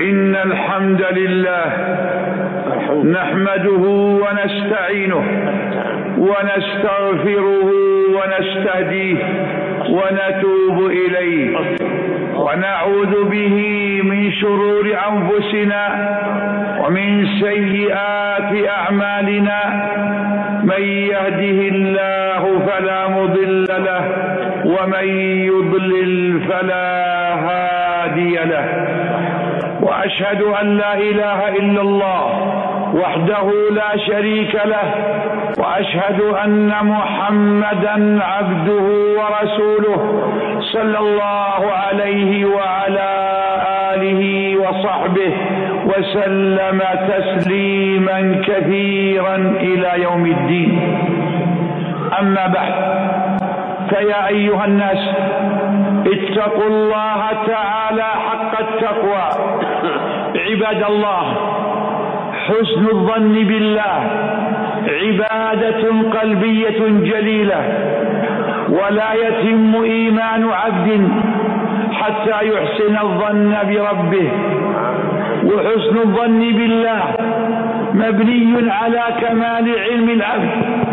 إن الحمد لله نحمده ونستعينه ونستغفره ونستهديه ونتوب إليه ونعوذ به من شرور أنفسنا ومن سيئات أعمالنا. من يهده الله فلا مضل له ومن يضلل فلا هادي له. وأشهد أن لا إله إلا الله وحده لا شريك له وأشهد أن محمدا عبده ورسوله صلى الله عليه وعلى آله وصحبه وسلم تسليما كثيرا إلى يوم الدين. أما بعد، فيا أيها الناس اتقوا الله تعالى حق التقوى. عباد الله، حسن الظن بالله عبادة قلبية جليلة، ولا يتم إيمان عبد حتى يحسن الظن بربه. وحسن الظن بالله مبني على كمال علم العبد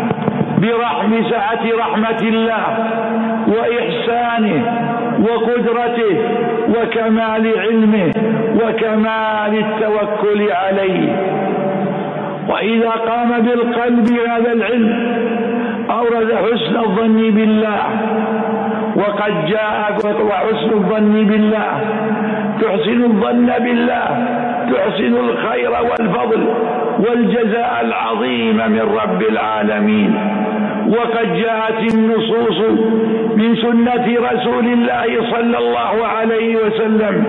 سعة رحمة الله وإحسانه وقدرته وكمال علمه وكمال التوكل عليه. وإذا قام بالقلب هذا العلم أورد حسن الظن بالله. وقد جاء وحسن الظن بالله تحسن الظن بالله تحسن الخير والفضل والجزاء العظيم من رب العالمين. وقد جاءت النصوص من سنة رسول الله صلى الله عليه وسلم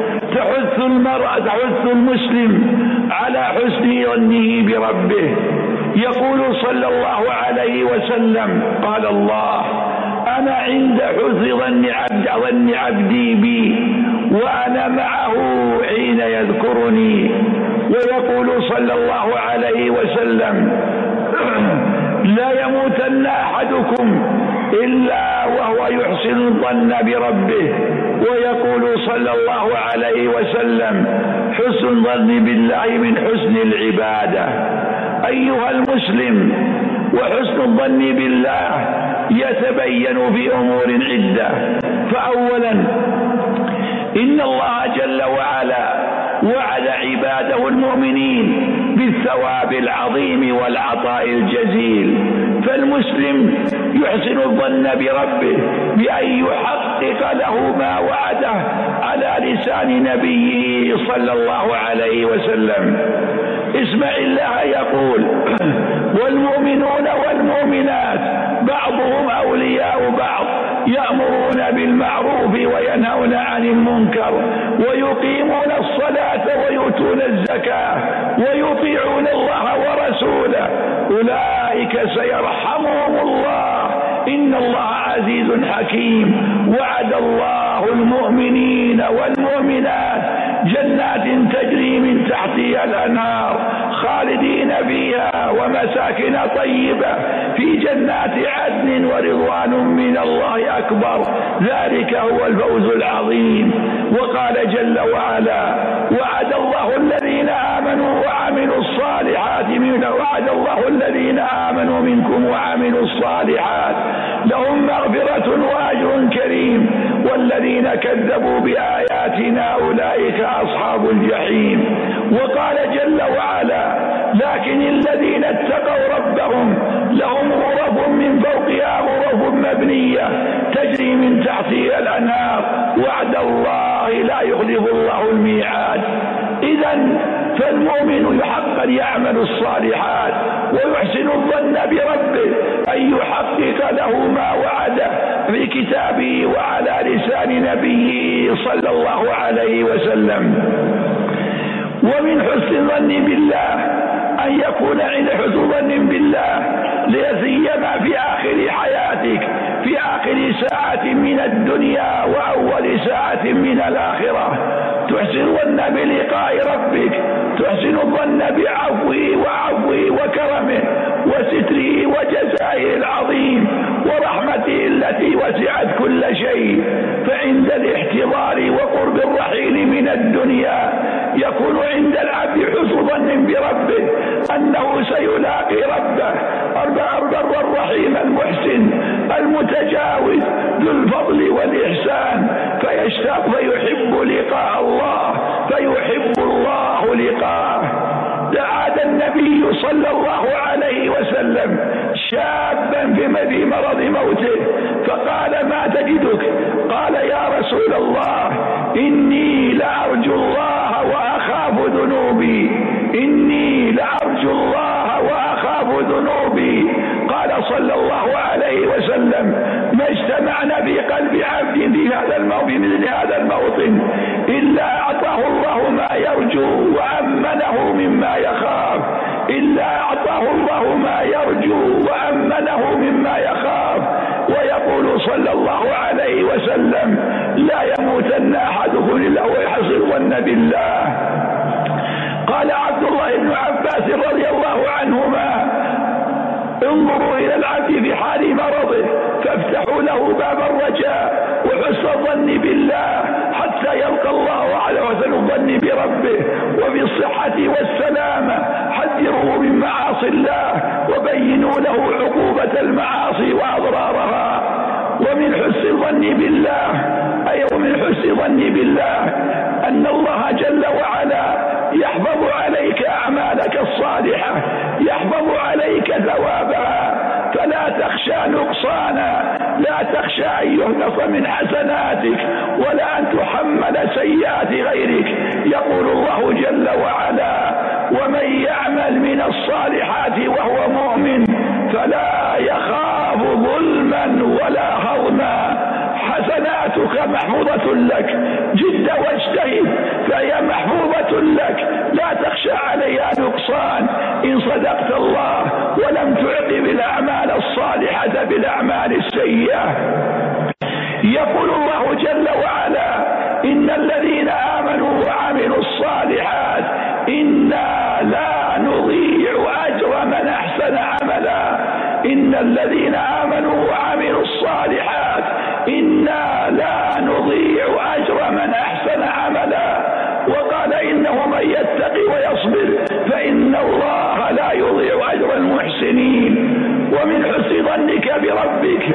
تحث المسلم على حسن ظنه بربه. يقول صلى الله عليه وسلم: قال الله: أنا عند حسن ظن عبدي بي وأنا معه حين يذكرني. ويقول صلى الله عليه وسلم: لا يموتن أحدكم إلا وهو يحسن الظن بربه. ويقول صلى الله عليه وسلم: حسن الظن بالله من حسن العبادة. أيها المسلم، وحسن الظن بالله يتبين في أمور عدة. فأولا، إن الله جل وعلا وعد عباده المؤمنين بالثواب العظيم والعطاء الجزيل. فالمسلم يحسن الظن بربه بأن يحقق له ما وعده على لسان نبيه صلى الله عليه وسلم. اسمع الله يقول: والمؤمنون والمؤمنات بعضهم أولياء بعض يأمرون بالمعروف وينهون عن المنكر ويقيمون الصلاة ويؤتون الزكاة ويطيعون الله ورسوله أولئك سيرحمهم الله إن الله عزيز حكيم. وعد الله المؤمنين والمؤمنات جنات تجري من تحتها الأنهار خالدين فيها ومساكن طيبة في جنات عدن ورضوان من الله أكبر. ذلك هو الفوز العظيم. وقال جل وعلا: وعد الله الذين آمنوا وعملوا الصالحات منكم وعملوا الصالحات لهم مغفرة وأجر كريم والذين كذبوا بآياتنا أولئك أصحاب الجحيم. وقال جل وعلا: لكن الذين اتقوا ربهم لهم غرف من فوقها غرف مبنية تجري من تحتها الأنهار وعد الله لا يخلف الله الميعاد. إذن فالمؤمن حقا يعمل الصالحات ويحسن الظن بربه أن يحقق له ما وعده في كتابه وعلى لسان نبيه صلى الله عليه وسلم. ومن حسن الظن بالله أن يكون عند حسن ظن بالله ليسيما في آخر حياتك، في آخر ساعة من الدنيا وأول ساعة من الآخرة، تحسن الظن بلقاء ربك، تحسن الظن بعفوه وكرمه وستره وجزائه العظيم ورحمته التي وسعت كل شيء. فعند الاحتضار وقرب الرحيل من الدنيا المؤمن بربه أنه سيلاقي ربه البر الرحيم المحسن المتجاوز ذو الفضل والإحسان، فيشتاق فيحب لقاء الله، فيحب الله لقاءه. دعا النبي صلى الله عليه وسلم شابا في مرض موته فقال: ما تجدك؟ قال: يا رسول الله، إني لأرجو الله وأخاف ذنوبي، إني لأرجو الله وأخاف ذنوبي. قال صلى الله عليه وسلم: ما اجتمعنا في قلب عبد في مثل هذا الموطن إلا أعطاه الله ما يرجو وأمنه مما يخاف، إلا أعطاه الله ما يرجو وأمنه مما يخاف. ويقول صلى الله عليه وسلم: لا يموتن أحدكم إلا هو يحسن الظن بالله. قال عبد الله بن عباس رضي الله عنهما: انظروا إلى العبد في حال مرضه فافتحوا له باب الرجاء وحسن الظن بالله حتى يلقى الله على حسن الظن بربه، وفي الصحة والسلامة حذروه من معاصي الله وبينوا له عقوبة المعاصي وأضرارها. ومن حسن الظن بالله ومن حسن الظن بالله أن الله جل وعلا يحفظ عليك أعمالك الصالحة، يحفظ عليك ثوابها، فلا تخشى نقصانا، لا تخشى أن يهدف من حسناتك ولا أن تحمل سيئات غيرك. يقول الله جل وعلا: ومن يعمل من الصالحات وهو مؤمن فلا يخاف ظلما ولا هضما. حسناتك محفوظة لك، جد واجتهد فهي محفوظة لك، لا تخشى عليها نقصان إن صدقت الله ولم تعقب الأعمال الصالحة بالأعمال السيئة. يقول الله جل وعلا: إن الذين آمنوا وعملوا الصالحات إنا لا نضيع أجر من أحسن عملا. إن الذين آمنوا وعملوا الصالحات إنا لا نضيع أجر من أحسن عملا. وقال: إنه من يتقي ويصبر فإن الله لا يضيع أجر المحسنين. ومن حسن ظنك بربك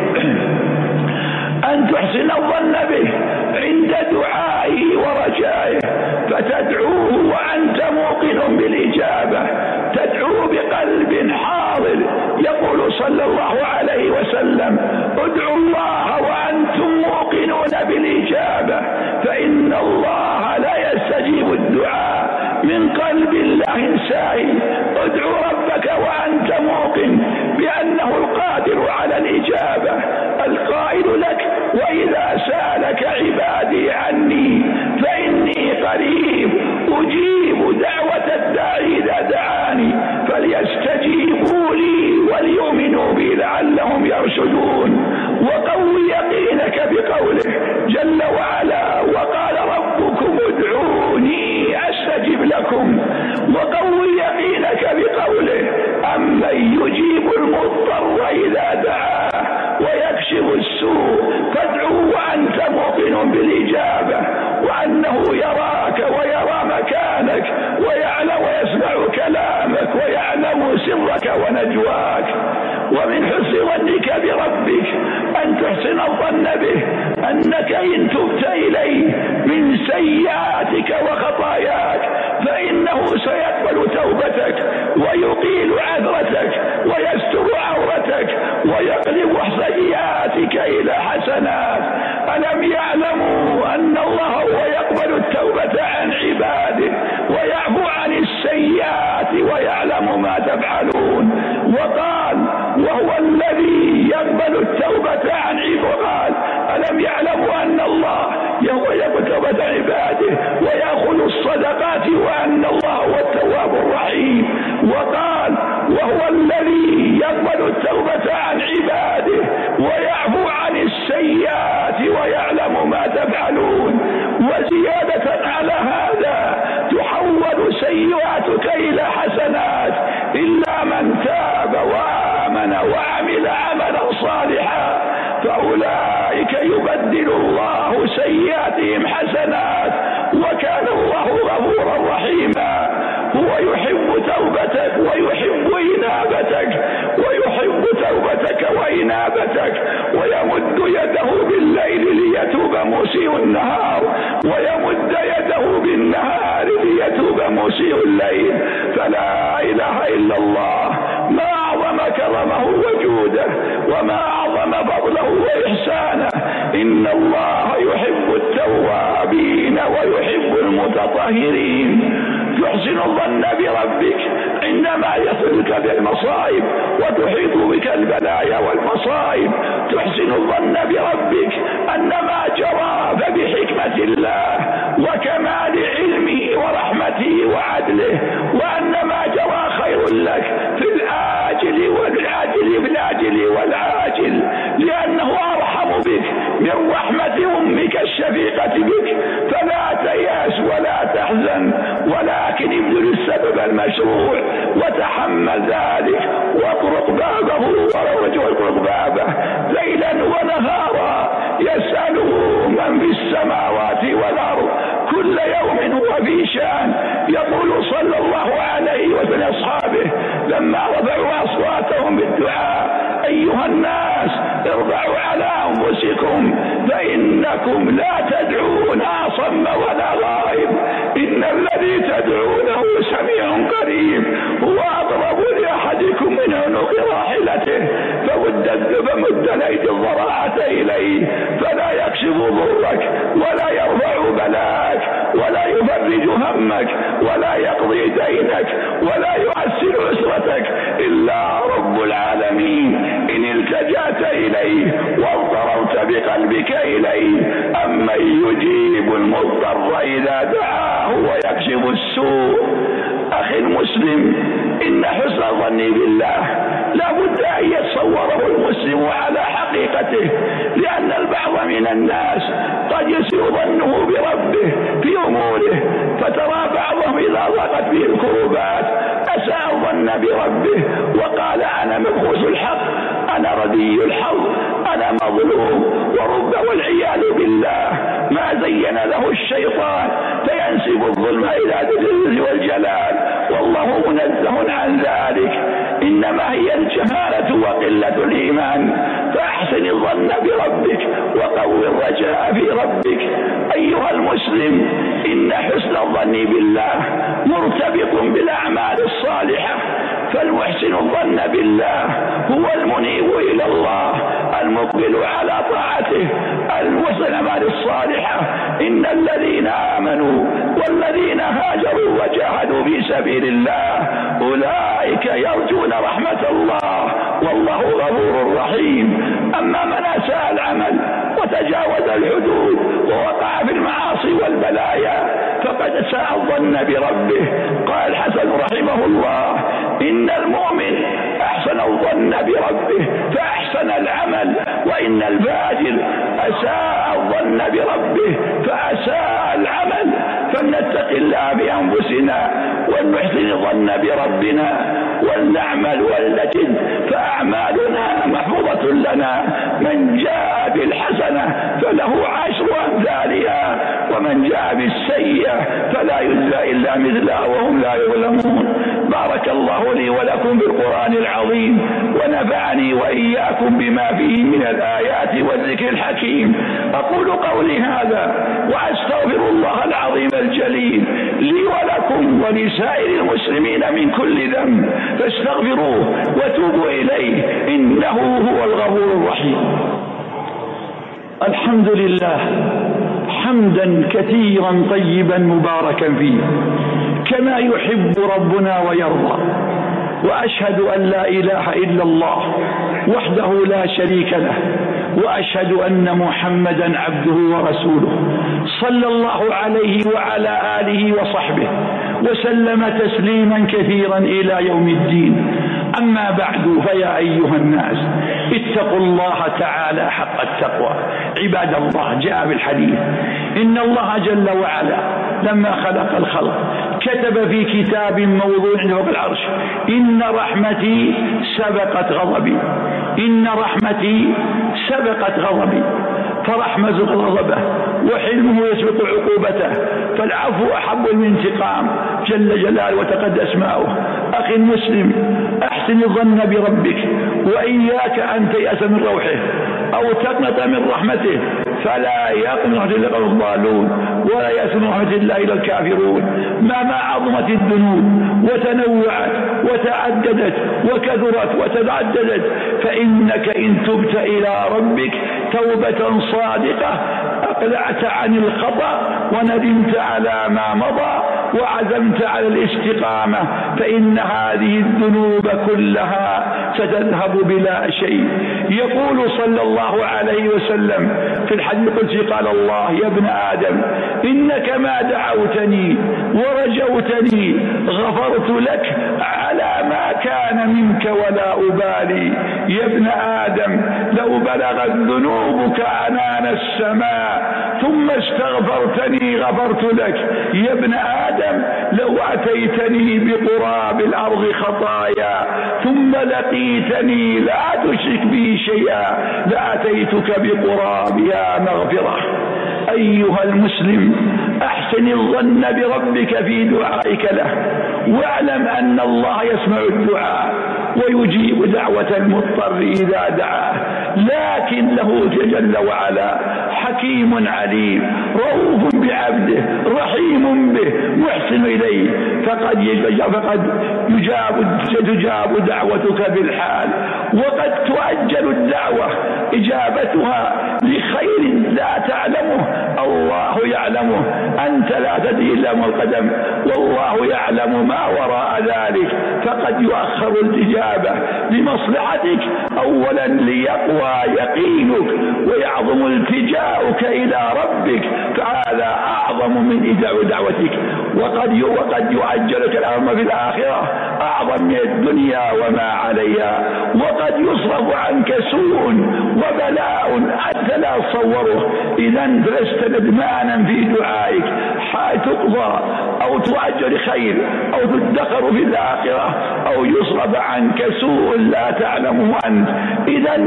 أن تحسن الظن به عند دعائه ورجائه، فتدعوه وأنت موقن بالإجابة، تدعوه بقلب حاضر. يقول صلى الله عليه وسلم: ادعوا الله وأنتم موقنون بالإجابة، فإن الله لا يستجيب الدعاء من قلب الله ساهي. ادعوا ربك وأنت موقن بأنه القادر على الإجابة، القائل لك: وإذا سألك عبادي عني فإني قريب أجيب دعوة الداعي إذا دعاني فليستجيبوا لي وليؤمنوا بي لعلهم يرشدون. وقوي يقينك بقوله جل وعلا: وقال ربكم ادعوني أستجب لكم. وقوي يقينك بقوله: أمن يجيب المضطر إذا دعاه ويكشف السوء فادعوا وأنت موقن بالإجابة، وأنه يراك ويرى مكانك ويعلم ويسمع كلامك ويعلم سرك ونجواك. ومن حسن ظنك بربك أن تحسن الظن به أنك إن تبت إليه من سيئاتك وخطاياك فإنه سيقبل توبتك ويقيل عثرتك ويستر عورتك ويقلب سيئاتك إلى حسنات. ألم يعلموا أن الله هو يقبل التوبة عن عباده ويعفو عن السيئات ويعلم ما تفعلون. وقال: وهو الذي يقبل التوبة عن عباده. ألم يعلموا أن الله هو يقبل توبة عباده ويأخذ الصدقات وأن الله هو التواب الرحيم. وقال: وهو الذي يقبل التوبة عن عباده ويعفو عن السيئات ويعلم ما تفعلون. وزيادة على هذا تحول سيئاتك إلى حسنات إلا من تاب وآمن وعمل عملا صالحا فأولئك يبدل الله سيئاتهم حسنات وكان الله غفورا رحيما. هو يحب طاعتك ويحب إنابتك ويحب توبتك وإنابتك، ويمد يده بالليل ليتوب مسيء النهار، ويمد يده بالنهار ليتوب مسيء الليل. فلا إله إلا الله، ما أعظم كرمه وجوده وما أعظم فضله وإحسانه. إن الله يحب التوابين ويحب المتطهرين. تحسن الظن بربك عندما يصلك بالمصائب وتحيط بك البلايا والمصائب. تحسن الظن بربك أن ما جرى فبحكمة الله وكمال علمه ورحمته وعدله، وأن ما جرى خير لك في الآجل والعاجل، لأنه أرحم بك من رحمة أمك الشفيقة بك. فلا تيأس ولا تحزن، ولكن ابذل السبب المشروع وتحمل ذلك، واطرق بابه ليلا ونهارا، يسأله من في السماوات والأرض، كل يوم هو في شأن. يقول صلى الله عليه وسلم أصحابه لما رفعوا أصواتهم بالدعاء: أيها الناس ارفعوا على أنفسكم فإنكم لا تدعون أصم ولا غائب، إن الذي تدعونه سميع قريب، هو أقرب لأحدكم من عنق راحلته، فمد الأيدي الضراعة إليه فلا يكشف ضرك ولا يرفع بلاك ولا يفرج همك ولا يقضي دينك ولا يعسر عسرتك إلا رب العالمين. إن التجأت إليه واضطررت بقلبك إليه، أمن يجيب المضطر إذا دعاه ويكشف السوء. أخي المسلم، إن حسن الظن بالله لا بد أن يتصوره المسلم على حقيقته، لأن البعض من الناس قد يسيء ظنه بربه في أموره، فترى بعضهم إذا ضاقت به الكروبات أساء الظن بربه وقال: أنا مبخوس الحق، أنا ردي الحظ، أنا مظلوم، والعياذ بالله ما زين له الشيطان فينسب الظلم إلى ذي الجلال والجلال، والله منزه عن ذلك، إنما هي الجهالة وقلة الإيمان. فأحسن الظن بربك وقوي الرجاء في ربك. أيها المسلم، إن حسن الظن بالله مرتبط بالأعمال الصالحة، فالمحسن الظن بالله هو المنيب إلى الله المقبل على طاعته المحسن الأعمال الصالحة. إن الذين آمنوا والذين هاجروا وجاهدوا في سبيل الله أولئك يرجون رحمة الله، والله غفور رحيم. أما من أساء العمل وتجاوز الحدود ووقع في المعاصي والبلايا فقد ساء الظن بربه. قال الحسن رحمه الله: إن المؤمن أحسن الظن بربه فأحسن العمل، وإن الفاجر أساء الظن بربه فأساء العمل. فلنتق الله بأنفسنا ولنحسن الظن بربنا ولنعمل ولنجد، فأعمالنا محفوظة لنا. من جاء بالحسنة فله 10 أمثالها، ومن جاء بالسيئة فلا يجزى إلا مثلها وهم لا يظلمون. بارك الله لي ولكم بالقرآن العظيم، ونفعني وإياكم بما فيه من الآيات والذكر الحكيم. أقول قولي هذا وأستغفر الله العظيم الجليل لي ولكم ولسائر المسلمين من كل ذنب، فاستغفروه وتوبوا إليه إنه هو الغفور الرحيم. الحمد لله حمدا كثيرا طيبا مباركا فيه كما يحب ربنا ويرضى، وأشهد أن لا إله إلا الله وحده لا شريك له، وأشهد أن محمدا عبده ورسوله صلى الله عليه وعلى آله وصحبه وسلم تسليما كثيرا إلى يوم الدين. أما بعد، فيا أيها الناس اتقوا الله تعالى حق التقوى. عباد الله، جاء بالحديث إن الله جل وعلا لما خلق الخلق كتب في كتاب موضوع فوق العرش: إن رحمتي سبقت غضبي، إن رحمتي سبقت غضبي. فرحمة غضبه وحلمه يسبق عقوبته، فالعفو أحب من الانتقام جل جلاله وتقدس ماؤه. أخي المسلم، أحسن الظن بربك، وإياك أن تيأس من روحه أو تقنط من رحمته، فلا يقنط إلا الضالون ولا يأس من رحمة الله إلا الكافرون. مهما عظمت الذنوب وتنوعت وتعددت وكثرت وتعددت، فإنك إن تبت إلى ربك توبة صادقة أقلعت عن الخطأ وندمت على ما مضى وعزمت على الاستقامة، فإن هذه الذنوب كلها ستذهب بلا شيء. يقول صلى الله عليه وسلم في الحديث القدسي قال الله: يا ابن آدم إنك ما دعوتني ورجوتني غفرت لك على ما كان منك ولا أبالي. يا ابن آدم لو بلغت ذنوبك عنان السماء ثم استغفرتني غفرت لك. يا ابن آدم لو أتيتني بقراب الأرض خطايا ثم لقيتني لا تشرك بي شيئا لأتيتك بقرابها مغفرة. أيها المسلم، أحسن الظن بربك في دعائك له، واعلم أن الله يسمع الدعاء ويجيب دعوة المضطر إذا دعاه، لكنه جل وعلا حكيم عليم رؤوف بعبده رحيم به محسن إليه، فقد تجاب دعوتك بالحال، وقد تؤجل الدعوة إجابتها لخير لا تعلمه الله يعلمه، أنت لا تدري إلا ما القدم والله يعلم ما وراء ذلك، فقد يؤخر الإجابة لمصلحتك، أولا ليقوى يقينك ويعظم التجاؤك إلى ربك، فهذا أعظم من إجابة دعوتك، وقد يؤجلك الأمر في الآخرة أعظم من الدنيا وما عليها، وقد يصرف عنك سوء وبلاء أنت لا تصوره، إذا لست ندمانا في دعائك تقضى أو تؤجل خير أو تدخر في الآخرة أو يصرف عنك سوء لا تعلمه أنت، إذا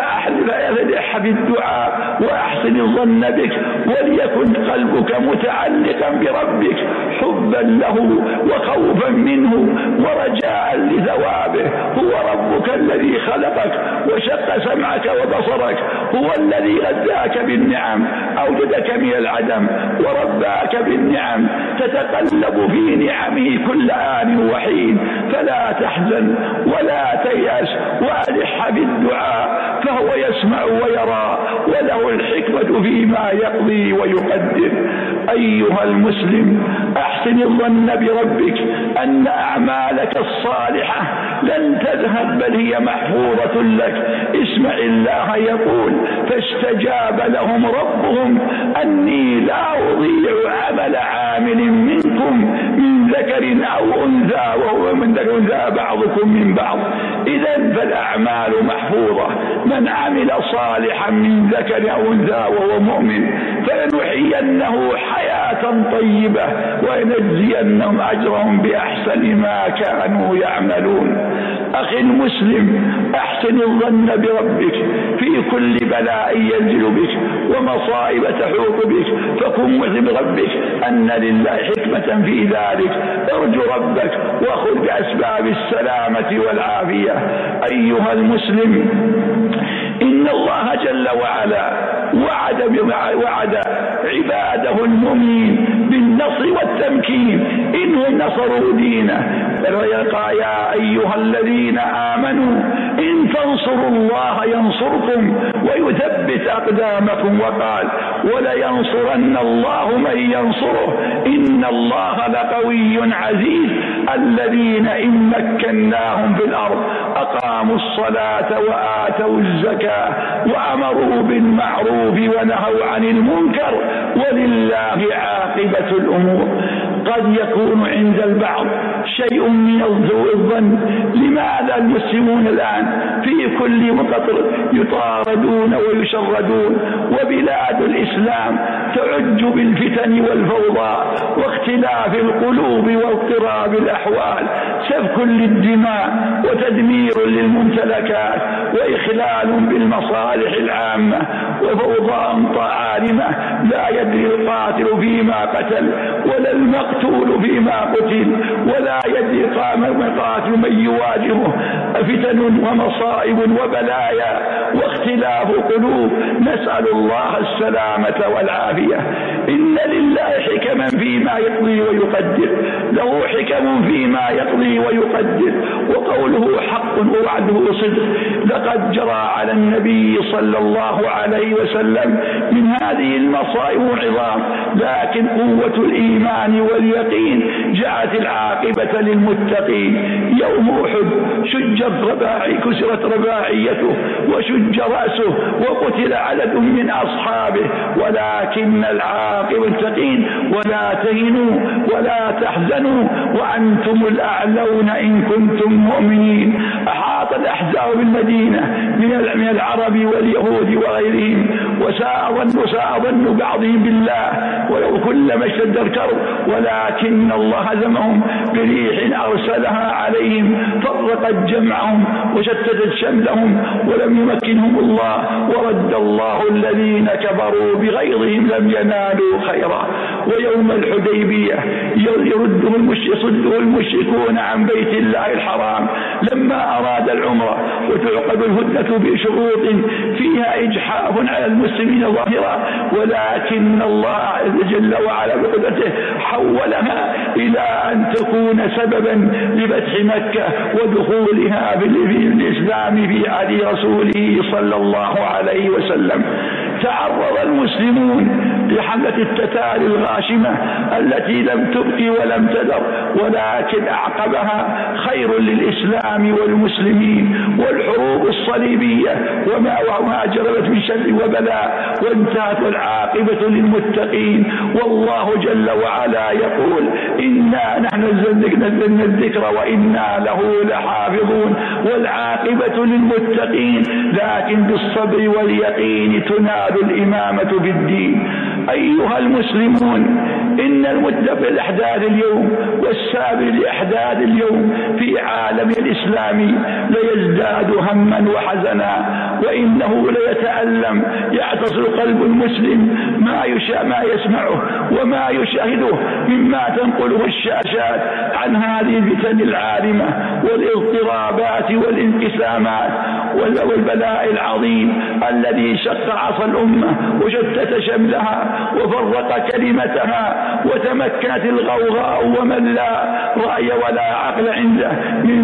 فأحلف بالدعاء وأحسن الظن بك، وليكن قلبك متعلقا بربك حبا له وخوفا منه ورجاء لثوابه. هو ربك الذي خلقك وشق سمعك وبصرك، هو الذي غذاك بالنعم أوجدك من العدم ورباك بالنعم، تتقلب في نعمه كل آن وحين، فلا تحزن ولا تيأس وألح بالدعاء، فهو يسمع ويرى وله الحكمة فيما يقضي ويقدر. أيها المسلم، أحسن الظن بربك أن أعمالك الصالحة لن تذهب بل هي محفوظة لك. اسمع الله يقول: فاستجاب لهم ربهم أني لا أضيع عمل عامل منكم من ذكر أو أنثى، وهو من ذكر أنثى بعضكم من بعض. إذن فالأعمال محفوظة، من عمل صالحا من ذكر أو أنثى وهو مؤمن فلنحيينه حياة طيبة ونجزينهم أجرهم بأحسن ما كانوا يعملون. أخي المسلم، أحسن الظن بربك في كل بلاء ينزل بك ومصائب تحوط بك، فكن مسلم بربك أن لله حكمة في ذلك. ارجو ربك وخذ بأسباب السلامة والعافية. أيها المسلم، إن الله جل وعلا وعد عباده المؤمنين بالنصر والتمكين إنهم نصروا دينه، يا أيها الذين آمنوا إن تنصروا الله ينصركم ويثبت أقدامكم، وقال: ولينصرن الله من ينصره إن الله لقوي عزيز. الذين إن مكناهم في الأرض أقاموا الصلاة وآتوا الزكاة وأمروا بالمعروف ونهوا عن المنكر ولله عاقبة الأمور. قد يكون عند البعض شيء من الظن: لماذا المسلمون الآن في كل مقطر يطاردون ويشردون، وبلاد الإسلام تعج بالفتن والفوضى واختلاف القلوب واضطراب الأحوال، سفك للدماء وتدمير للممتلكات وإخلال بالمصالح العامة وفوضى عارمة، لا يدري القاتل فيما قتل ولا المقتول فيما قتل، ولا يدري القاتل من يواجهه فتن ومصائب وبلايا واختلاف قلوب. نسأل الله السلامة والعافية. إن لله حكما فيما يقضي ويقدر، له حكم فيما يقضي ويقدر، وقوله حق ووعده صدق. لقد جرى على النبي صلى الله عليه وسلم من هذه المصائب العظام، لكن قوة الإيمان واليقين جعلت العاقبة للمتقين. يوم أحد كسرت رباعيته وشج رأسه وقتل عدد من أصحابه، ولكن العاقبة للمتقين. ولا تهنوا ولا تحزنوا وأنتم الأعلون إن كنتم مؤمنين. أحاط الأحزاب بالمدينة من العرب واليهود وغيرهم، وساء ظن بعضهم بالله ولو كلما اشتد الكرب، ولكن الله هزمهم بريح أرسلها عليهم فرقت جمعهم وشتتت شملهم ولم يمكنهم الله، ورد الله الذين كفروا بغيظهم لم ينالوا خيرا. ويوم الحديبية يصده المشركون عن بيت الله الحرام لما أراد العمرة، وتعقد الهدنة بشروط فيها إجحاف على المسلمين ظاهرا، ولكن الله جل وعلا بقدرته حولها إلى أن تكون سببا لفتح مكة ودخولها بالإسلام في عهد رسوله صلى الله عليه وسلم. تعرض المسلمون لحملة التتار الغاشمة التي لم تبقي ولم تذر، ولكن أعقبها خير للإسلام والمسلمين، والحروب الصليبية وما جربت من شر وبلاء، وانتهت والعاقبة للمتقين. والله جل وعلا يقول: إنا نحن نزلنا الذكر وإنا له لحافظون، والعاقبة للمتقين، لكن بالصبر واليقين تنال الإمامة بالدين. أيها المسلمون، إن المدة الأحداث اليوم والسابق لأحداث اليوم في عالم الإسلامي ليزداد هما وحزنا، وإنه ليتألم يعتصر قلب المسلم ما يسمعه وما يشاهده مما تنقله الشاشات عن هذه الفتن العارمة والاضطرابات والانقسامات والبلاء العظيم الذي شق عصا الأمة وشتت شملها وفرق كلمتها، وتمكنت الغوغاء ومن لا رأي ولا عقل عنده من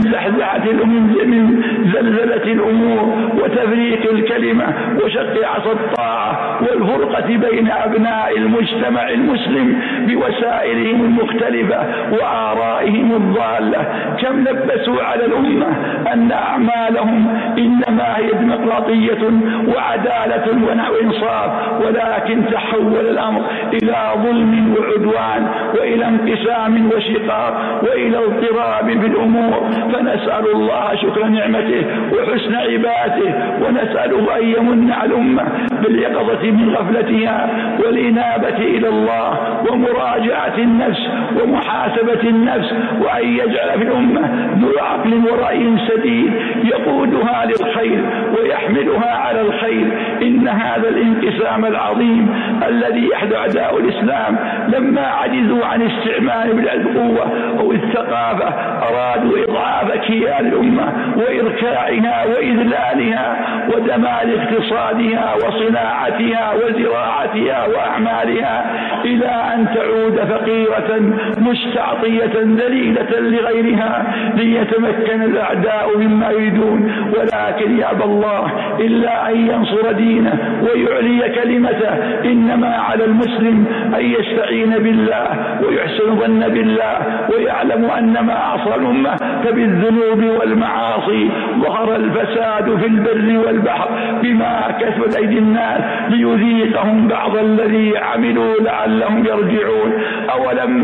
من زلزلة الأمور وتفريق الكلمة وشق عصا الطاعة والفرقة بين أبناء المجتمع المسلم بوسائلهم المختلفة وآرائهم الضالة. كم لبسوا على الأمة أن أعمالهم إنما هي ديمقراطية وعدالة وإنصاف، ولكن تحول الأمر إلى ظلم وعدوان وإلى انقسام وشقاق وإلى اضطراب في الأمور. فنسأل الله شكر نعمته وحسن عباده، ونسأله أن يمن على الأمة باليقظة من غفلتها والإنابة إلى الله ومراجعة النفس ومحاسبة النفس، وأن يجعل في الأمة ذو عقل ورأي سديد يقودها للخير ويحملها على الخير. إن هذا الانقسام العظيم الذي يحدث أعداء الإسلام لما عجزوا عن استعمال القوة أو الثقافة أرادوا إضعاف كيان الأمة وإركاعها وإذلالها ودمار اقتصادها وصناعتها وزراعتها وأعمالها إلى أن تعود فقيرة مستعطية ذليلة لغيرها ليتمكن الأعداء مما يريدون. ولكن يأبى الله إلا أن ينصر دينه ويعلي كلمته. إنما على المسلم أن يستعين بالله ويحسن ظن بالله ويعلم أن ما عصى الأمة فبالذنوب والمعاصي ظهر الفساد في البر والبحر بما كسبت أيدي الناس ليذيقهم بعض الذي عملوا لعلهم يرجعون. أولما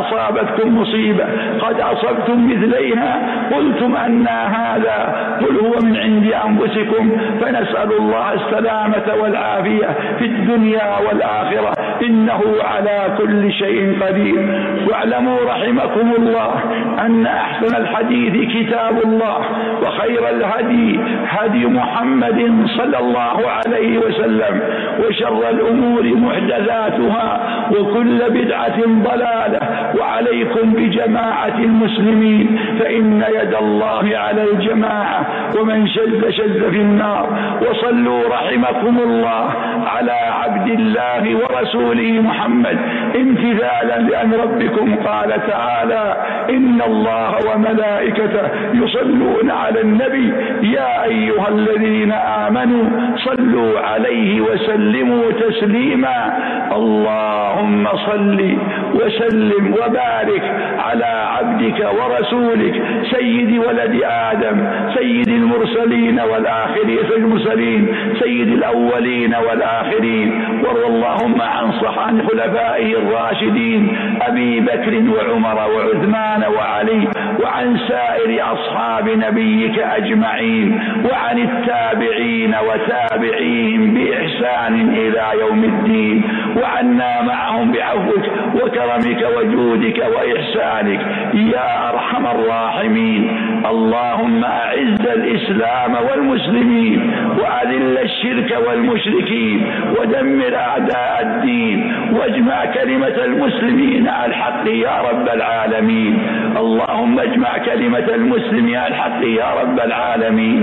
أصابتكم مصيبة قد أصبتم مثليها قلتم أنى هذا قل هو من عند أنفسكم. فنسأل الله السلامة والعافية في الدنيا والآخرة إنه على كل شيء قدير. واعلموا رحمكم الله أن أحسن الحديث كتاب الله، وخير الهدي هدي محمد صلى الله عليه وسلم، وشر الأمور محدثاتها، وكل بدعة ضلالة. وعليكم بجماعة المسلمين فإن يد الله على الجماعة، ومن شذ شذ في النار. وصلوا رحمكم الله على عبد الله ورسوله محمد امتثالا لأن ربكم قال تعالى: إن الله وملائكته يصلون على النبي يا أيها الذين آمنوا صلوا عليه وسلموا تسليما. اللهم صل وسلم وبارك على عبدك ورسولك سيد ولد آدم، سيد المرسلين والآخرين، سيد الأولين والآخرين. وارض اللهم عن خلفائه الراشدين أبي بكر وعمر وعثمان وعلي، وعن سائر أصحاب نبيك أجمعين، وعن التابعين وتابعيهم بإحسان إلى يوم الدين، وعنا معهم بعفوك وكرمك وجودك وإحسانك يا أرحم الراحمين. اللهم أعز الإسلام والمسلمين، وأذل الشرك والمشركين، ودمر أعداء الدين، واجمع كلمة المسلمين على الحق يا رب العالمين. اللهم اجمع كلمة المسلمين على الحق يا رب العالمين.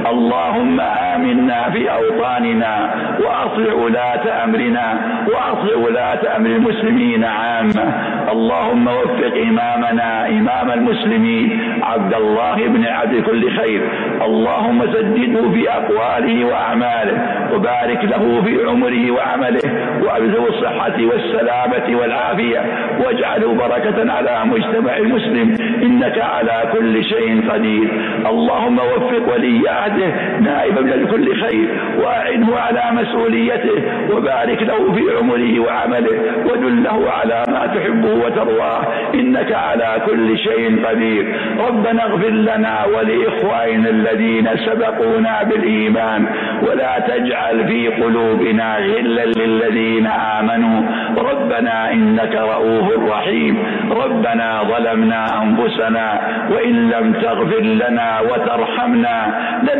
اللهم آمنا في أوطاننا، وأصلح ولاة أمرنا، وأصلح ولاة أمر المسلمين عامة. اللهم وفق إمامنا إمام المسلمين عبد الله بن عبد كل خير. اللهم سدده في أقواله وأعماله، وبارك له في عمره وعمله، وأبذله الصحة والسلامة والعافية، واجعله بركة على مجتمع المسلم إنك على كل شيء قدير. اللهم وفق ولي عهده نائب من كل خير، وأعنه على مسؤوليته، وبارك له في عمره وعمله، ودله على ما تحبه وترضاه إنك على كل شيء قدير. ربنا اغفر لنا ولإخواننا الذين سبقونا بالإيمان، ولا تجعل في قلوبنا غلا للذين آمنوا. ربنا إنك رؤوف رحيم. ربنا ظلمنا أنفسنا، وإن لم تغفر لنا وترحمنا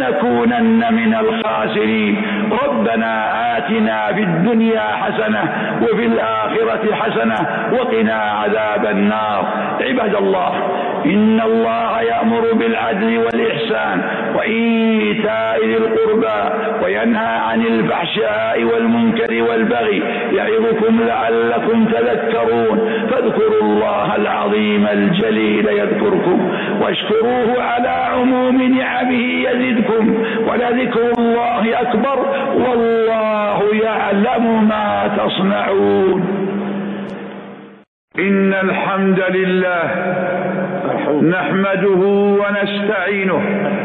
لنكونن من الخاسرين. ربنا آتنا في الدنيا حسنة وفي الآخرة حسنة وقنا عذاب النار. عباد الله، إن الله يأمر بالعدل والإحسان وإيتاء ذي القربى، وينهى عن الفحشاء والمنكر والبغي، يعظكم لعلكم تذكرون. فاذكروا الله العظيم الجليل يذكركم، واشكروه على عموم نعمه يزدكم، ولذكر الله أكبر، والله يعلم ما تصنعون. إن الحمد لله نحمده ونستعينه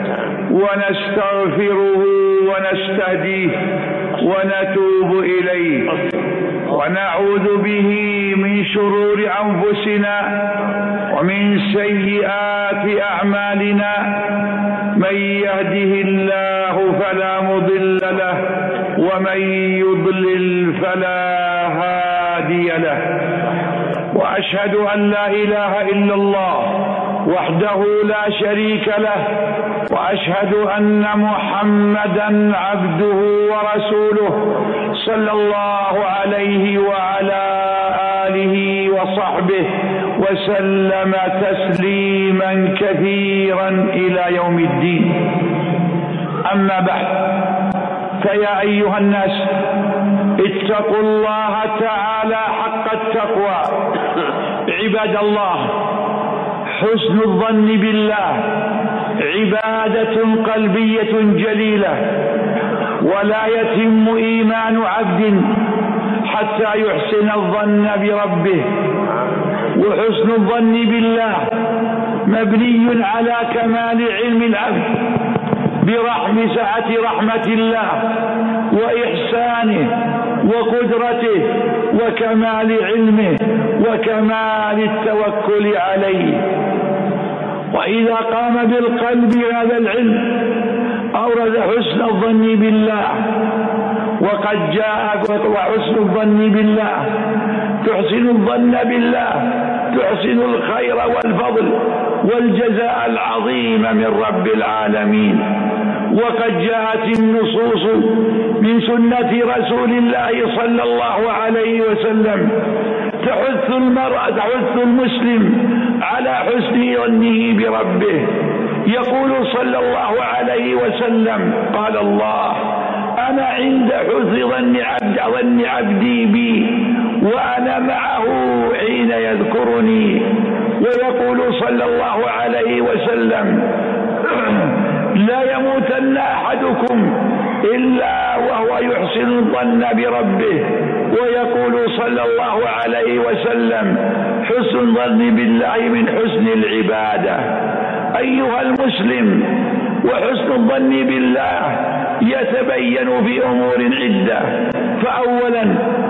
ونستغفره ونستهديه ونتوب إليه، ونعوذ به من شرور أنفسنا ومن سيئات أعمالنا. من يهده الله فلا مضل له، ومن يضلل فلا هادي له. وأشهد أن لا إله إلا الله وحده لا شريك له، وأشهد أن محمدا عبده ورسوله صلى الله عليه وعلى آله وصحبه وسلم تسليما كثيرا إلى يوم الدين. أما بعد، فيا أيها الناس، اتقوا الله تعالى حق التقوى. عباد الله، حسن الظن بالله عبادة قلبية جليلة، ولا يتم إيمان عبد حتى يحسن الظن بربه. وحسن الظن بالله مبني على كمال علم العبد سعة رحمة الله وإحسانه وقدرته وكمال علمه وكمال التوكل عليه. وإذا قام بالقلب هذا العلم أورد حسن الظن بالله، وقد جاء وحسن الظن بالله تحسن الظن بالله، تحسن الخير والفضل والجزاء العظيم من رب العالمين. وقد جاءت النصوص من سنة رسول الله صلى الله عليه وسلم تحث المسلم على حسن ظنه بربه. يقول صلى الله عليه وسلم: قال الله: أنا عند حسن ظن عبدي بي وأنا معه حين يذكرني. ويقول صلى الله عليه وسلم: لا يموتن أحدكم إلا وهو يحسن الظن بربه. ويقول صلى الله عليه وسلم: حسن الظن بالله من حسن العبادة. أيها المسلم، وحسن الظن بالله يتبين في أمور عدة. فأولا،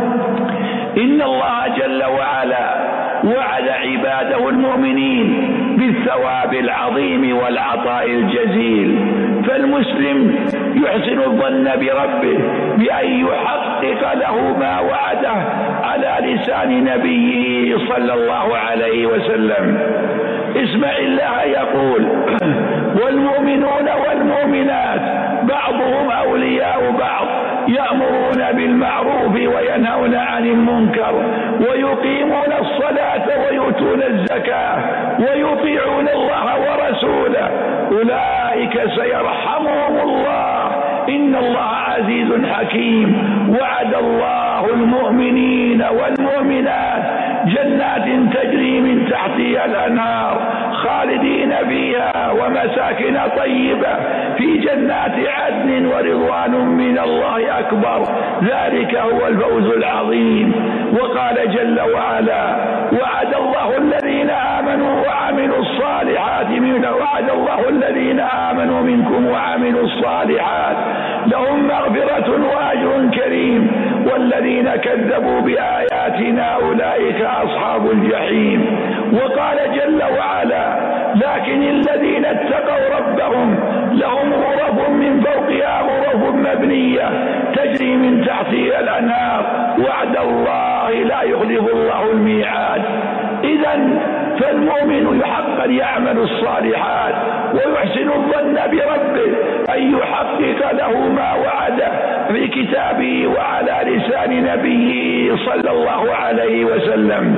إن الله جل وعلا وعد عباده المؤمنين بالثواب العظيم والعطاء الجزيل. فالمسلم يحسن الظن بربه بأن يحقق له ما وعده على لسان نبيه صلى الله عليه وسلم. اسمع الله يقول: والمؤمنون والمؤمنات بعضهم أولياء بعض يأمرون بالمعروف وينهون عن المنكر ويقيمون الصلاة ويؤتون الزكاة ويطيعون الله ورسوله أولئك سيرحمهم الله إن الله عزيز حكيم. وعد الله المؤمنين والمؤمنات جنات تجري من تحتها الأنهار خالدين فيها ومساكن طيبة في جنات عدن ورضوان من الله أكبر، ذلك هو الفوز العظيم. وقال جل وعلا: وعد الله الذين آمنوا وعملوا الصالحات وعد الله الذين آمنوا منكم وعملوا الصالحات لهم مغفرة وأجر كريم والذين كذبوا بآياتنا أولئك أصحاب الجحيم. وقال جل وعلا: لكن الذين اتقوا ربهم لهم غرف من فوقها غرف مبنية تجري من تحتها الأنهار وعد الله لا يخلف الله الميعاد. إذن فالمؤمن حقا يعمل الصالحات ويحسن الظن بربه أن يحقق له ما وعده في كتابه وعلى لسان نبيه صلى الله عليه وسلم.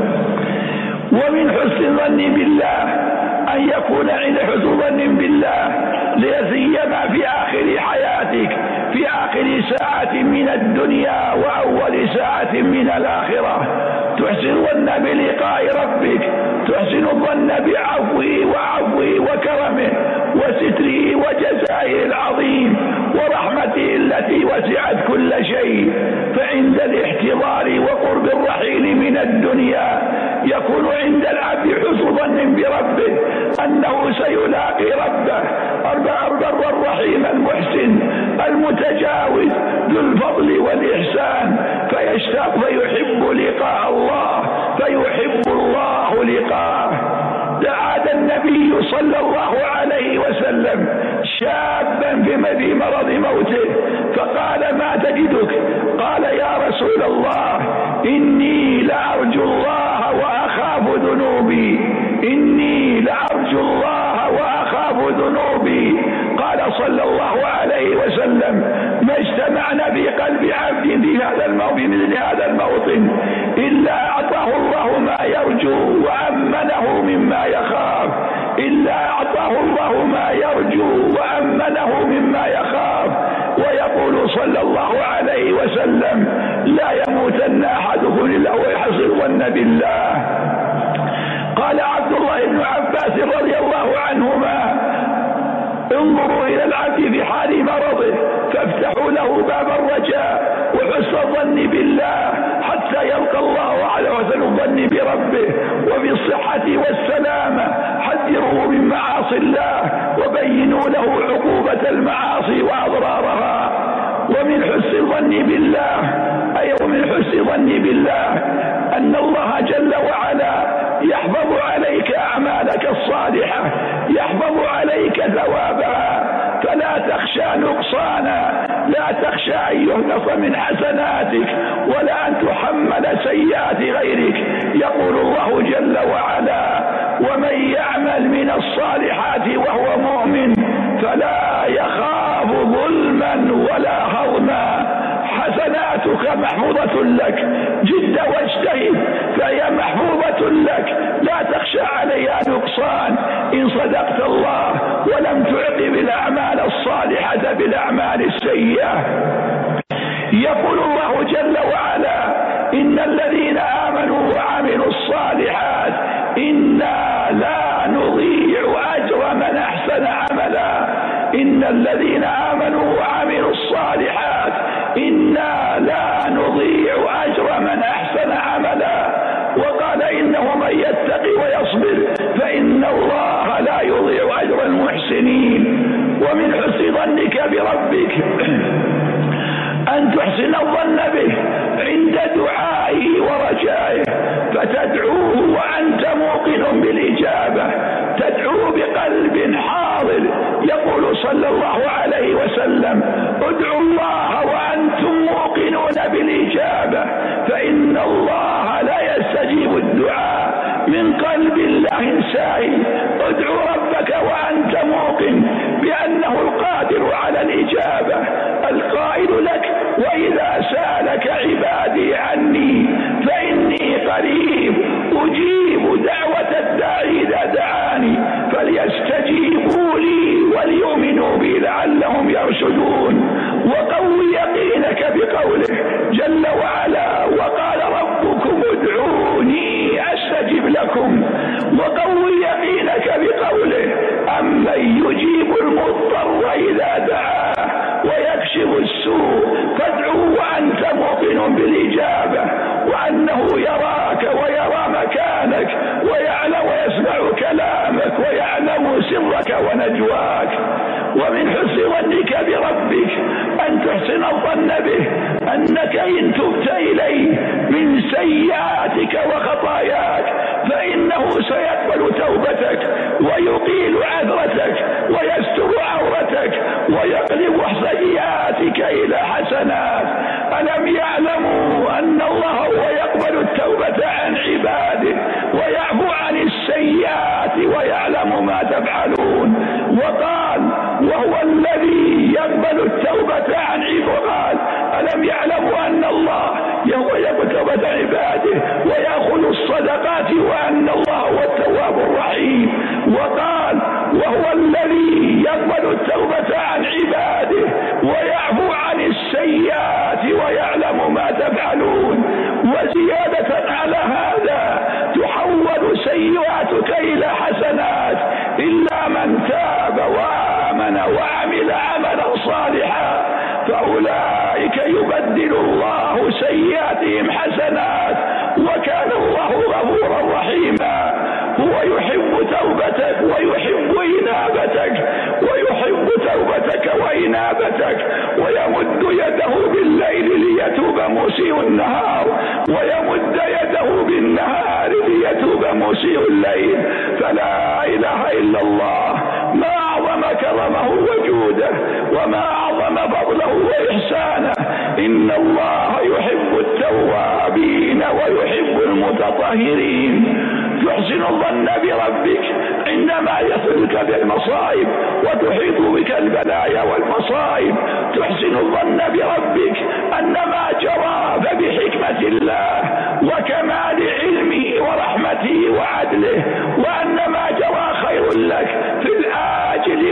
ومن حسن الظن بالله أن يكون عند حسن ظن بالله ليسيما في آخر حياتك، في آخر ساعة من الدنيا وأول ساعة من الآخرة، تحسن الظن بلقاء ربك، تحسن الظن بعفوه وكرمه وستره وجزائه العظيم ورحمته التي وسعت كل شيء. فعند الاحتضار وقرب الرحيل من الدنيا يكون عند العبد حسن ظن بربه أنه سيلاقي ربه البر الرحيم المحسن المتجاوز ذو الفضل والإحسان، فيشتاق فيحب لقاء الله فيحب الله لقاءه. دعا النبي صلى الله عليه وسلم شابا في مرض موته فقال: ما تجدك؟ قال: يا رسول الله، إني لأرجو الله وأخاف ذنوبي، إني لأرجو الله وأخاف ذنوبي. قال صلى الله عليه وسلم: ما اجتمعنا في قلب عبد في مثل هذا الموطن إلا أعطاه الله ما يرجو وأمنه مما يخاف، إلا أعطاه الله ما يرجو وأمنه مما يخاف. ويقول صلى الله عليه وسلم: لا يموتن أحدكم إلا هو يحسن الظن بالله. قال عبد الله بن عباس رضي الله عنهما: انظروا إلى العبد في حال مرضه فافتحوا له باب الرجاء وحسن الظن بالله حتى يلقى الله على حسن الظن بربه. وفي الصحة والسلامة حذروه من معاصي الله وبينوا له عقوبة المعاصي وأضرارها. ومن حسن الظن بالله أن ومن حسن ظني بالله أن الله جل وعلا يحفظ عليك أعمالك الصالحة، يحفظ عليك ثوابها، فلا تخشى نقصانا، لا تخشى أن يهدف من حسناتك ولا أن تحمل سيئات غيرك. يقول الله جل وعلا: ومن يعمل من الصالحات وهو مؤمن فلا يخاف ظلما ولا هضما. حسناتك محفوظة لك، جد واجتهد فهي محفوظة لك، لا تخشى عليها نقصان إن صدقت الله ولم تعقب الأعمال الصالحة بالأعمال السيئة. يقول الله جل وعلا: إن الذين آمنوا وعملوا الصالحات إنا لا نضيع أجر من أحسن عملا. إن الذين آمنوا وعملوا الصالحات إنا لا نضيع أجر من أحسن عملا. وقال: إنه من يتقي ويصبر فإن الله لا يضيع أجر المحسنين. ومن حسن ظنك بربك أن تحسن الظن به عند دعائه ورجائه، فتدعوه وأنت موقن بالإجابة، تدعوه بقلب حاضر. يقول صلى الله عليه وسلم: ادعوا الله وأنتم موقنون بالإجابة، فإن الله لا يستجيب الدعاء من قلب الله ساهل. ادعوا ربك وأنت موقن بأنه القادر على الإجابة، القائل لك: وإذا سألك عبادي عني فإني قريب أجيب دعوة الداعي إذا دعاني فليستجيبوا لي وليؤمنوا بي لعلهم يرشدون. وقو يقينك بقوله جل وعلا: وقال ربكم ادعوني أستجب لكم. وقو يقينك بقوله: أمن يجيب المضطر إذا دعاه ويكشف السوء فادعوه وأنت موقن بالإجابة، وأنه يراك ويرى مكانك ويعلم ويسمع كلامك ويعلم سرك ونجواك. ومن حسن ظنك بربك أن تحسن الظن به أنك إن تبت إليه من سيئاتك وخطاياك فإنه سيقبل توبتك ويقيل عذرتك ويستر عورتك ويقلب سيئاتك إلى حسنات. ألم يعلموا أن الله هو يقبل التوبة عن عباده ويعفو عن السيئات ويعلم ما تفعلون. وقال: وهو الذي يقبل التوبة عن عباده. ألم يعلموا أن الله هو يقبل توبة عباده ويأخذ الصدقات وأن الله هو التواب الرحيم. وقال: وهو الذي يقبل التوبة عن عباده ويعفو عن السيئات ويعلم ما تفعلون. وزيادة على هذا تحول سيئاتك إلى حسنات إلا من تاب وآمن وعمل عملا صالحا فأولئك يبدل الله سيئاتهم حسنات وكان الله غفورا رحيما. هو يحب توبتك ويحب إنابتك، ويحب توبتك وإنابتك، ويمد يده بالليل ليتوب مسيء النهار، ويمد يده بالنهار ليتوب مسيء الليل. فلا إله إلا الله، ما أعظم كرمه وجوده وما أعظم فضله وإحسانه. إن الله يحب التوابين ويحب المتطهرين. تحسن الظن بربك عندما يصلك بالمصائب وتحيط بك البلايا والمصائب. تحسن الظن بربك أن ما جرى فبحكمة الله وكمال علمه ورحمته وعدله، وأن ما جرى خير لك في الآجل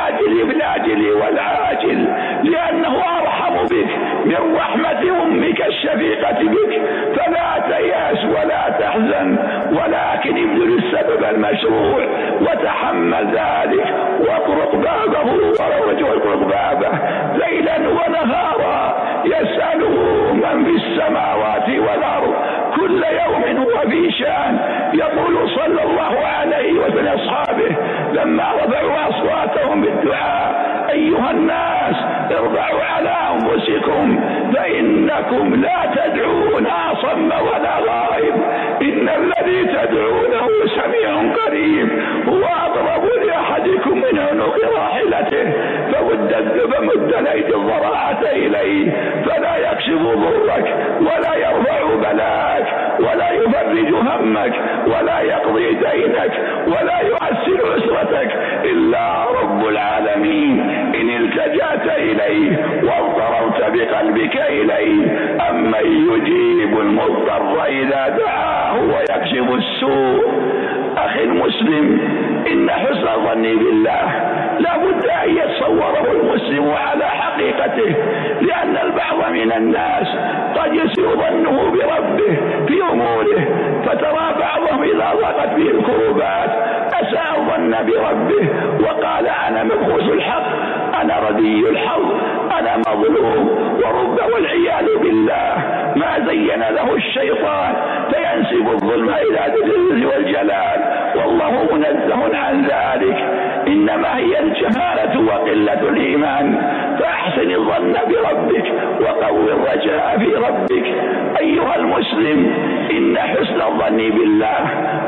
والعاجل، لأنه أرحم بك من رحمة أمك الشفيقة بك. فلا تيأس ولا تحزن، ولكن ابذل السبب المشروع وتحمل ذلك واطرق بابه واطرق بابه ليلا ونهارا. يسأله من في السماوات والأرض كل يوم هو في شأن. يقول صلى الله عليه وسلم أصحابه لما رفعوا أصواتهم بالدعاء: أيها الناس ارضعوا على أنفسكم فإنكم لا الرحيم هو أقرب لأحدكم من عنق راحلته فمد الأيدي الضراعة إليه فلا يكشف ضرك ولا يرفع بلاك ولا يفرج همك ولا يقضي دينك ولا يحسن عسرتك إلا رب العالمين إن التجأت إليه واضطررت بقلبك إليه. أمن يجيب المضطر إذا دعاه ويكشف السوء. أخي المسلم، إن حسن الظن بالله لا بد أن يتصوره المسلم على حقيقته، لأن البعض من الناس قد يسيء ظنه بربه في أموره، فترى بعضهم إذا ضاقت به الكروبات أساء الظن بربه وقال أنا مبخوس الحق، أنا ردي الحظ، أنا مظلوم، ورب والعياذ بالله ما زين له الشيطان فينسب الظلم إلى ذي الجلال والجلال، والله منزه عن ذلك، إنما هي الجهالة وقلة الإيمان. فأحسن الظن بربك وقوي الرجاء في ربك. أيها المسلم، إن حسن الظن بالله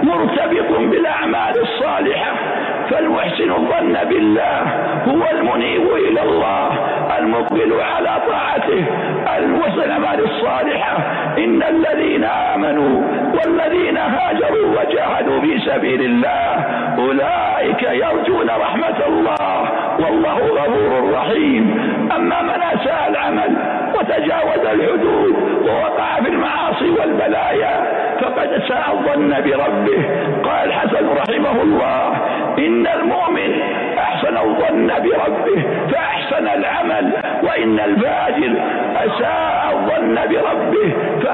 مرتبط بالأعمال الصالحة، فالمحسن الظن بالله هو المنيب إلى الله المقبل على طاعته المحسن الأعمال الصالحة. إن الذين آمنوا والذين هاجروا وجاهدوا في سبيل الله أولئك يرجون رحمة الله والله غفور رحيم. أما من أساء العمل وتجاوز الحدود ووقع في المعاصي والبلايا فقد ساء الظن بربه. قال الحسن رحمه الله: إن المؤمن أحسن الظن بربه فأحسن العمل، وإن الفاجر أساء الظن بربه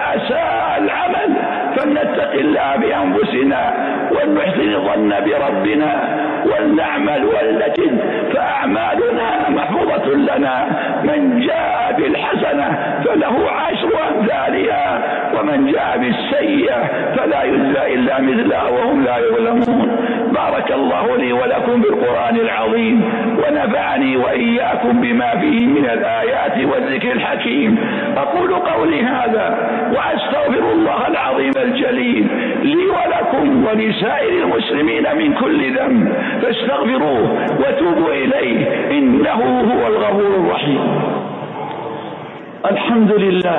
فأساء العمل. فلنتق الله بأنفسنا ونحسن الظن بربنا ولنعمل ولنجد، فأعمالنا محفوظة لنا. من جاء بالحسنة فله 10 أمثالها، ومن جاء بالسيئة فلا يجزى إلا مثلها وهم لا يظلمون. بارك الله لي ولكم بالقرآن العظيم، ونفعني وإياكم بما فيه من الآيات والذكر الحكيم. أقول قولي هذا وأستغفر الله العظيم الجليل لي ولكم ولسائر المسلمين من كل ذنب، فاستغفروه وتوبوا إليه إنه هو الغفور الرحيم. الحمد لله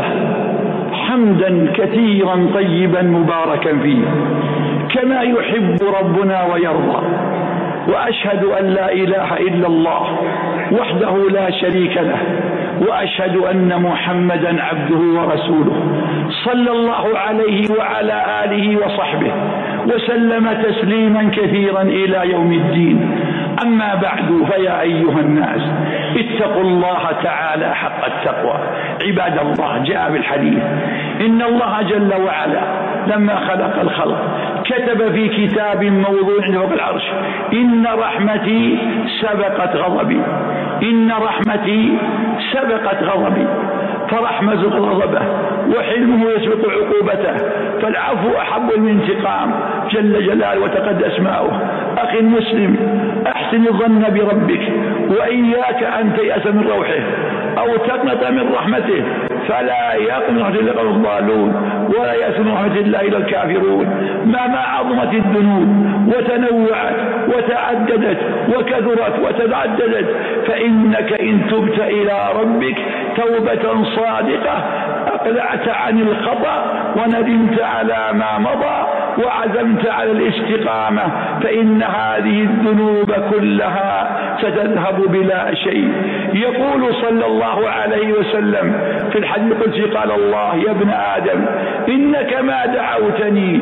حمدا كثيرا طيبا مباركا فيه كما يحب ربنا ويرضى، وأشهد أن لا إله إلا الله وحده لا شريك له، وأشهد أن محمدا عبده ورسوله صلى الله عليه وعلى آله وصحبه وسلم تسليما كثيرا إلى يوم الدين. أما بعد، فيا أيها الناس اتقوا الله تعالى حق التقوى. عباد الله، جاء بالحديث إن الله جل وعلا لما خلق الخلق كتب في كتاب موضوع فوق العرش: إن رحمتي سبقت غضبي، إن رحمتي سبقت غضبي. فرحمة غضبه وحلمه يسبق عقوبته، فالعفو أحب من انتقام جل جلاله وتقدس اسماؤه. أخي المسلم، أحسن الظن بربك، وإياك أن تيأس من روحه أو تقنط من رحمته، فلا يقنط إلا الضالون ولا يأس من رحمة الله إلا الكافرون. مهما عظمت الذنوب وتنوعت وتعددت وكثرت وتعددت، فإنك إن تبت إلى ربك توبة صادقة أقلعت عن الخطأ وندمت على ما مضى وعزمت على الاستقامة، فإن هذه الذنوب كلها ستذهب بلا شيء. يقول صلى الله عليه وسلم في الحديث القدسي: قال الله: يا ابن آدم إنك ما دعوتني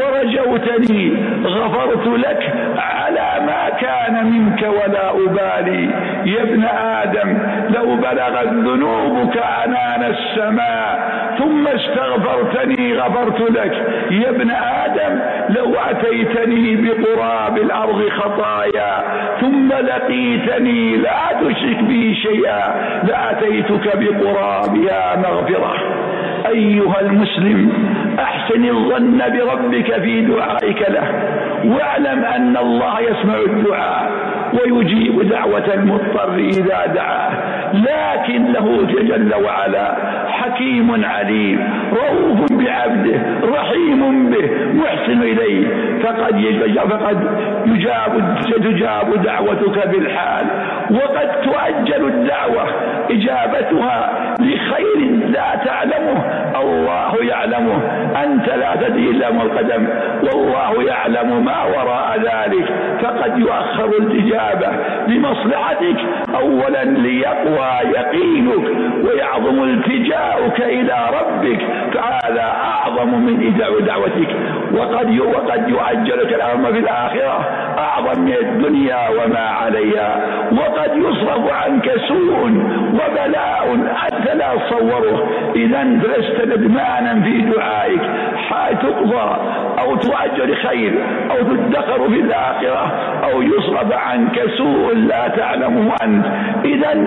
ورجوتني غفرت لك على ما كان منك ولا أبالي. يا ابن آدم لو بلغت ذنوبك عنان السماء ثم استغفرتني غفرت لك. يا ابن آدم لو أتيتني بقراب الأرض خطايا ثم لقيتني لا تشرك بي شيئا لأتيتك بقرابها مغفرة. أيها المسلم، أحسن الظن بربك في دعائك له، واعلم أن الله يسمع الدعاء ويجيب دعوة المضطر إذا دعاه، لكن له جل وعلا حكيم عليم رؤوف بعبده رحيم به محسن إليه، فقد تجاب دعوتك بالحال، وقد تؤجل الدعوة إجابتها لخير لا تعلمه الله يعلمه، أنت لا تدري إلا ما القدم والله يعلم ما وراء ذلك، فقد يؤخر الإجابة لمصلحتك أولا ليقوى يقينك ويعظم التجاؤك إلى ربك، فهذا أعظم من دعوتك. وقد يؤجلك الأمر في الآخرة أعظم من الدنيا وما عليها، وقد يصرف عنك سوء وبلاء أنت لا تصوره، إذا لست ندمانا في دعائك تقضى أو تؤجل خير أو تدخر في الآخرة أو يصرف عنك سوء لا تعلمه أنت، إذا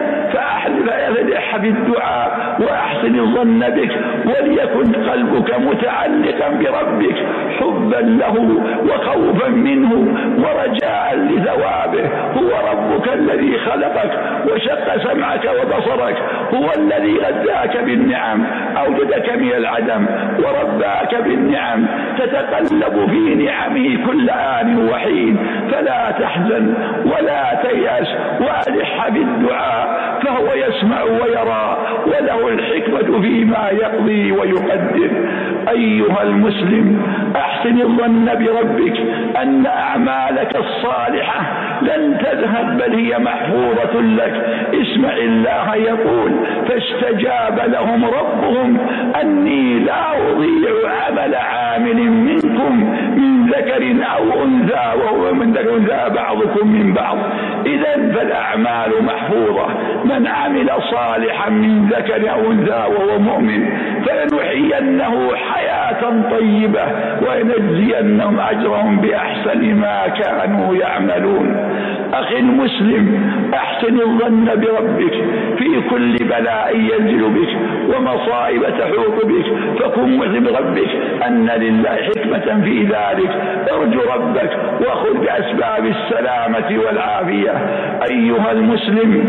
فألح بالدعاء وأحسن الظن بك، وليكن قلبك متعلقا بربك حبا له وخوفا منه ورجاء لثوابه. هو ربك الذي خلقك وشق سمعك وبصرك، هو الذي غذاك بالنعم أوجدك من العدم ورباك بالنعم، تتقلب في نعمه كل آن وحين، فلا تحزن ولا تيأس وألح بالدعاء فهو يسمع ويرى وله الحكمة فيما يقضي ويقدر. أيها المسلم أحسن الظن بربك أن أعمالك الصالحة لن تذهب بل هي محفوظة لك. اسمع الله يقول فاستجاب لهم ربهم أني لا أضيع عمل عامل منكم من ذكر أو أنثى، وهو من ذكر أنثى بعضكم من بعض، إذن فالأعمال محفوظة. من عمل صالحا من ذكر أو أنثى وهو مؤمن فلنحيينه حياة طيبة ونجزينهم أجرهم بأحسن ما كانوا يعملون. أخي المسلم أحسن الظن بربك في كل بلاء ينزل بك ومصائب تحوط بك، فكن مسلم بربك أن لله حكمة في ذلك. ارجو ربك وخذ بأسباب السلامة والعافية. أيها المسلم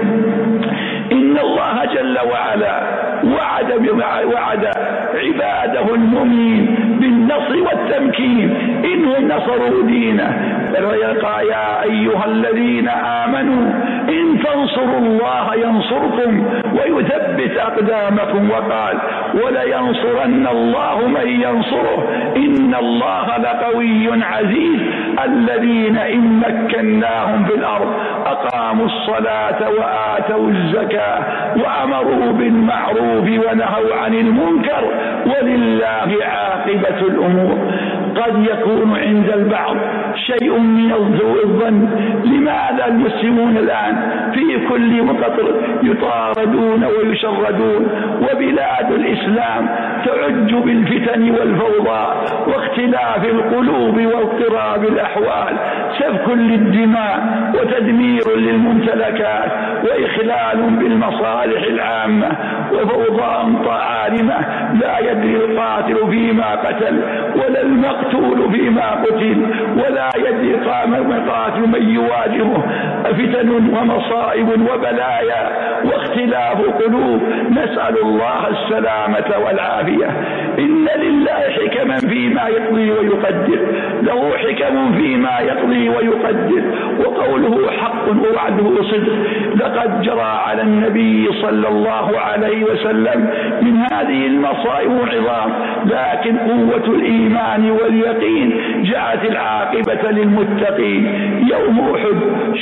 إن الله جل وعلا وعد عباده المؤمنين بالنصر والتمكين إنهم نصروا دينه، فيقول يا أيها الذين آمنوا إن تنصروا الله ينصركم ويثبت أقدامكم، وقال ولينصرن الله من ينصره إن الله لقوي عزيز. الذين إن مكناهم في الأرض أقاموا الصلاة وآتوا الزكاة وأمروا بالمعروف ونهوا عن المنكر ولله عاقبة الأمور. قد يكون عند البعض شيء من الظن لماذا المسلمون الآن في كل مقطر يطاردون ويشردون، وبلاد الإسلام تعج بالفتن والفوضى واختلاف القلوب واضطراب الأحوال، سفك للدماء وتدمير للممتلكات وإخلال بالمصالح العامة وفوضى عارمة، لا يدري القاتل فيما قتل ولا المقتول فيما قتل، ولا يدري القاتل من يواجهه، فتن ومصائب وبلايا واختلاف قلوب، نسأل الله السلامة والعافية. إن لله حكما فيما يقضي ويقدر، له حكم فيما يقضي ويقدر، وقوله حق ووعده صدق. لقد جرى على النبي صلى الله عليه وسلم من هذه المصائب العظام، لكن قوة الإيمان واليقين جاءت العاقبة للمتقين. يوم أحد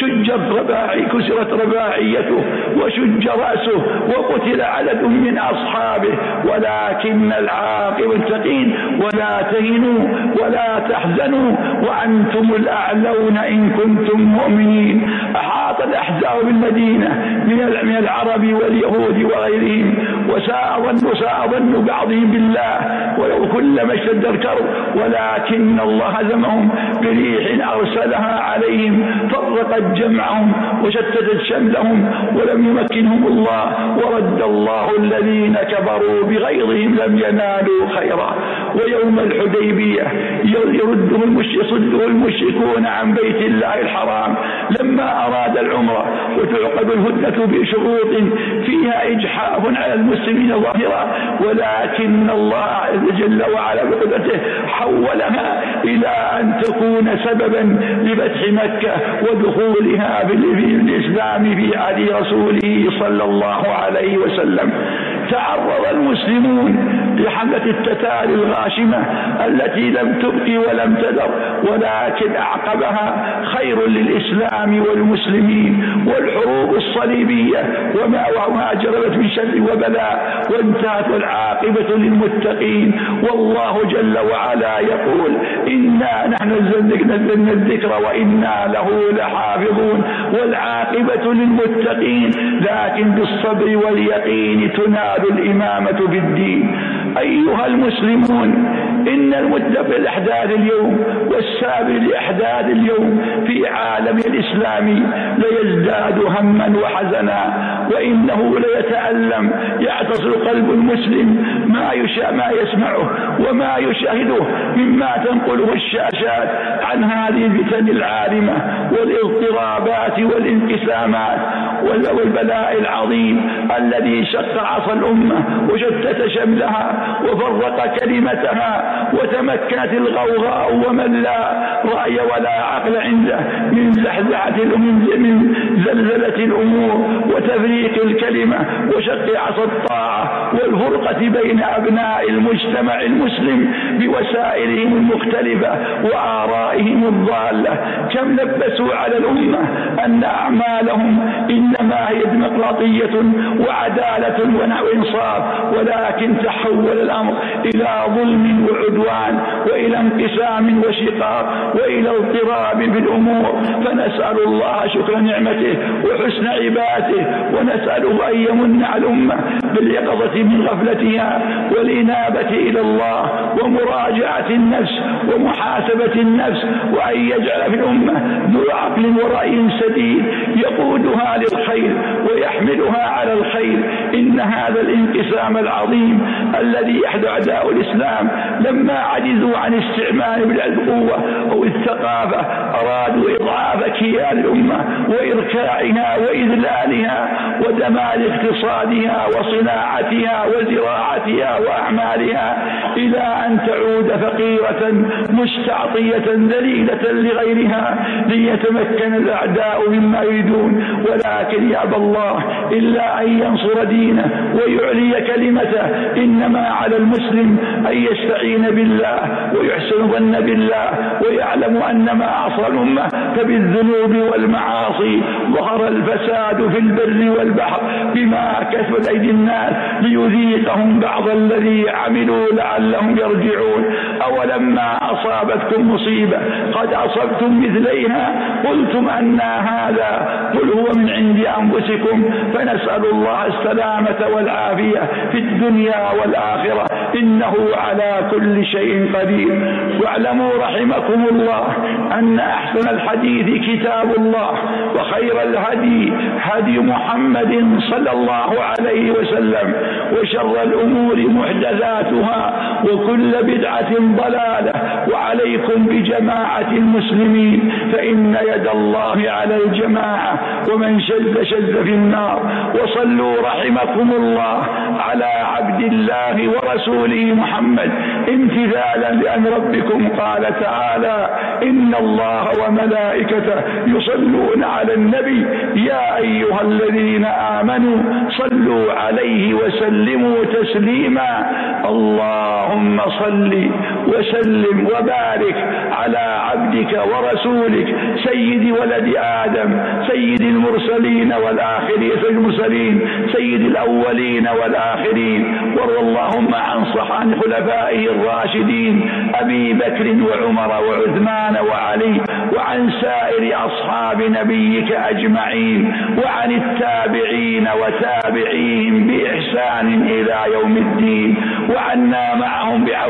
كسرت رباعيته وشج رأسه وقتل عدد من أصحابه، ولكن العاقبة المتقين ولا تهنوا ولا تحزنوا وأنتم الأعلون إن كنتم مؤمنين. أحاط الأحزاب بالمدينة من العرب واليهود وغيرهم، وساء ظن بعضهم بالله ولو كلما اشتد الكرب، ولكن الله هزمهم بريح أرسلها عليهم فرقت جمعهم وشتتت شملهم ولم يمكنهم الله، ورد الله الذين كفروا بغيظهم لم ينالوا خيرا. ويوم الحديبية يصده المشركون عن بيت الله الحرام لما أراد العمرة، وتعقد الهدنة بشروط فيها إجحاف على المسلمين المسلمين ظاهرا، ولكن الله جل وعلا بقدرته حولها إلى أن تكون سببا لفتح مكة ودخولها بالإسلام في عهد رسوله صلى الله عليه وسلم. تعرض المسلمون لحملة التتار الغاشمة التي لم تبقي ولم تذر، ولكن أعقبها خير للإسلام والمسلمين، والحروب الصليبية وما جربت من شر وبلاء وانتهت والعاقبة للمتقين. والله جل وعلا يقول: إنا نحن نزلنا الذكر وإنا له لحافظون، والعاقبة للمتقين، لكن بالصبر واليقين تنال الإمامة بالدين. أيها المسلمون، إن المدة بالأحداث اليوم والسابق لأحداث اليوم في عالم الإسلامي ليزداد هما وحزنا، وإنه ليتألم يعتصر قلب المسلم ما يسمعه وما يشاهده مما تنقله الشاشات عن هذه الفتن العارمة والاضطرابات والانقسامات والبلاء العظيم الذي شق عصا الأمة وشتت شملها وفرق كلمتها، وتمكنت الغوغاء ومن لا رأي ولا عقل عنده من زلزلة الأمور وتفريق الكلمة وشق عصا الطاعة والفرقة بين أبناء المجتمع المسلم بوسائلهم المختلفة وآرائهم الضالة. كم لبسوا على الأمة أن أعمالهم إنما هي ديمقراطية وعدالة وإنصاف، ولكن تحول الأمر إلى ظلم وعدوان وإلى انقسام وشقاق وإلى اضطراب في الأمور. فنسأل الله شكر نعمته وحسن عباده، ونسأله أن يمن على الأمة باليقظة من غفلتها والإنابة إلى الله ومراجعة النفس ومحاسبة النفس، وأن يجعل في الأمة ذو عقل ورأي سديد يقودها للخير ويحملها على الخير. إن هذا الانقسام العظيم الذي يحدث أعداء الإسلام لما عجزوا عن استعمال القوة أو الثقافة أرادوا إضعاف كيان الأمة وإركاعها وإذلالها ودمار اقتصادها وصناعتها وزراعتها وأعمالها إلى أن تعود فقيرة مستعطية ذليلة لغيرها ليتمكن الأعداء مما يريدون. ولكن يأبى الله إلا أن ينصر دينه ويعلي كلمته. إنما على المسلم أن يستعين بالله ويحسن ظن بالله ويعلم أن ما عصى الأمة فبالذنوب والمعاصي ظهر الفساد في البر والبحر بما كسبت أيدي الناس ليذيقهم بعض الذي عملوا لعلهم يرجعون. أولما أصابتكم مصيبة قد أصبتم مثليها قلتم أن هذا، قل هو من عند أنفسكم. فنسأل الله السلامة والعافية في الدنيا والآخرة، إنه على كل شيء قدير. واعلموا رحمكم الله أن أحسن الحديث كتاب الله، وخير الهدي هدي محمد صلى الله عليه وسلم، وشر الأمور محدثاتها وكل بدعة ضلالة. وعليكم بجماعة المسلمين فإن يد الله على الجماعة، ومن شذ شذ في النار. وصلوا رحمكم الله على عبد الله ورسوله محمد امتثالا لأن ربكم قال تعالى: إن الله وملائكته يصلون على النبي يا أيها الذين آمنوا صلوا عليه وسلموا تسليما. اللهم صل وسلم وبارك على عبدك ورسولك سيد ولد آدم سيد المرسلين والآخرين سيد الأولين والآخرين. وارض اللهم عن خلفائه الراشدين أبي بكر وعمر وعثمان وعلي، وعن سائر أصحاب نبيك أجمعين، وعن التابعين وتابعيهم بإحسان إلى يوم الدين، وعنا معهم بعفوك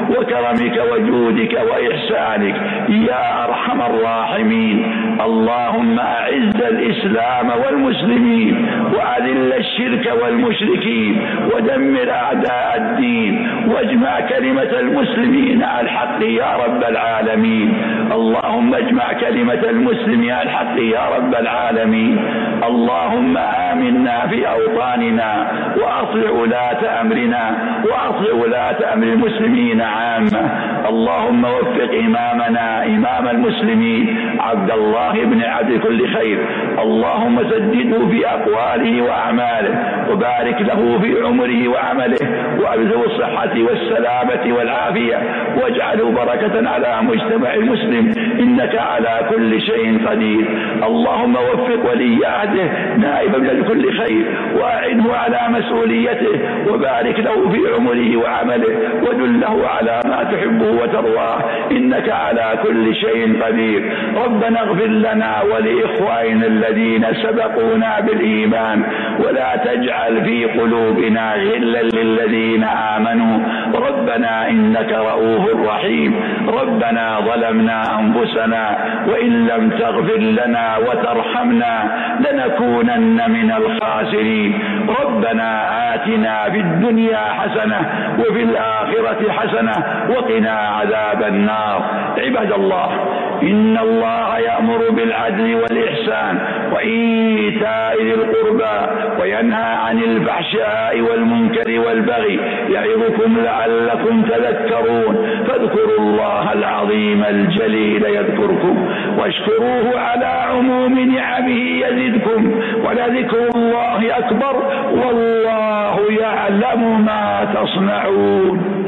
وكرمك وجودك وإحسانك يا أرحم الراحمين. اللهم أعز الإسلام والمسلمين وأذل الشرك والمشركين ودمر أعداء الدين واجمع كلمة المسلمين على الحق يا رب العالمين. اللهم اجمع كلمة المسلمين على الحق يا رب العالمين. اللهم آمنا في أوطاننا وأصلح ولاة أمرنا وأصلح ولاة أمر المسلمين عامة. اللهم وفق إمامنا إمام المسلمين عبد الله بن عبد كل خير. اللهم سدده في أقواله وأعماله وبارك له في عمره وعمله وأبذله الصحة والسلامة والعافية واجعله بركة على مجتمع المسلم إنك على كل شيء قدير. اللهم وفق ولي عهده نائب ابن كل خير وأعنه على مسؤوليته وبارك له في عمره وعمله ودله على ما تحبه وترضاه إنك على كل شيء قدير. ربنا اغفر لنا ولإخواننا الذين سبقونا بالإيمان ولا تجعل في قلوبنا غلا للذين آمنوا ربنا إنك رؤوف رحيم. ربنا ظلمنا أنفسنا وإن لم تغفر لنا وترحمنا لنكونن من الخاسرين. ربنا آتنا في الدنيا حسنة وفي الآخرة حسنة وقنا عذاب النار. عباد الله إن الله يأمر بالعدل والإحسان وإيتاء ذي القربى وينهى عن الفحشاء والمنكر والبغي يعظكم لعلكم تذكرون. فاذكروا الله العظيم الجليل يذكركم واشكروه على عموم نعمه يزدكم ولذكر الله أكبر والله يعلم ما تصنعون.